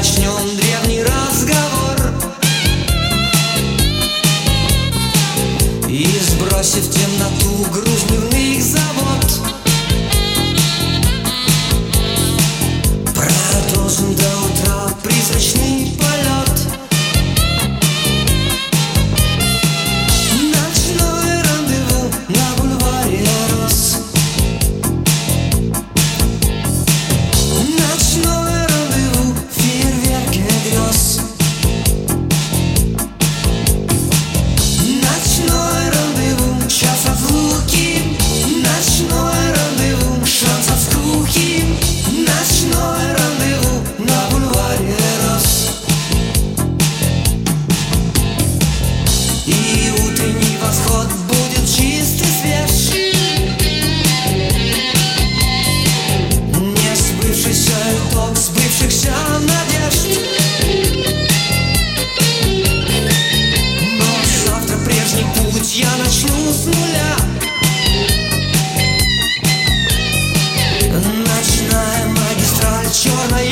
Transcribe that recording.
начнем древний разговор и, сбросив темноту груз дневных забот, продолжим до утра призрачный полет. Ночное рандеву на бульваре роз. Ночное рандеву в фейерверке грез. Ночное рандеву, час разлуки. Ночное рандеву, шанс от скуки. Ночное рандеву на бульваре роз. И утренний восход будет чист и свеж. Не сбывшийся итог сбывшихся надежд. Но завтра прежний путь я начну с нуля. Ночная магистраль, черная